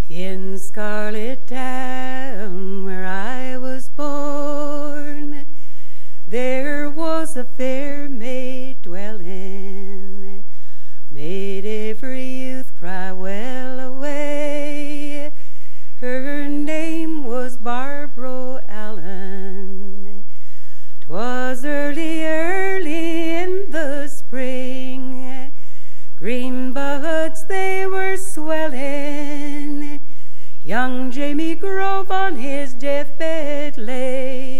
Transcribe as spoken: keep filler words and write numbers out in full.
In Scarlet Town, where I was born, there was a fair maid dwelling, made every youth cry well away. Her name was Barbara Allen. 'Twas early, early in the spring, green buds they were swelling. Young Jamie Grove on his deathbed lay.